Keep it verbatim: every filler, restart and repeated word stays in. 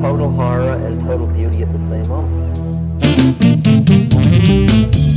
total horror and total beauty at the same moment.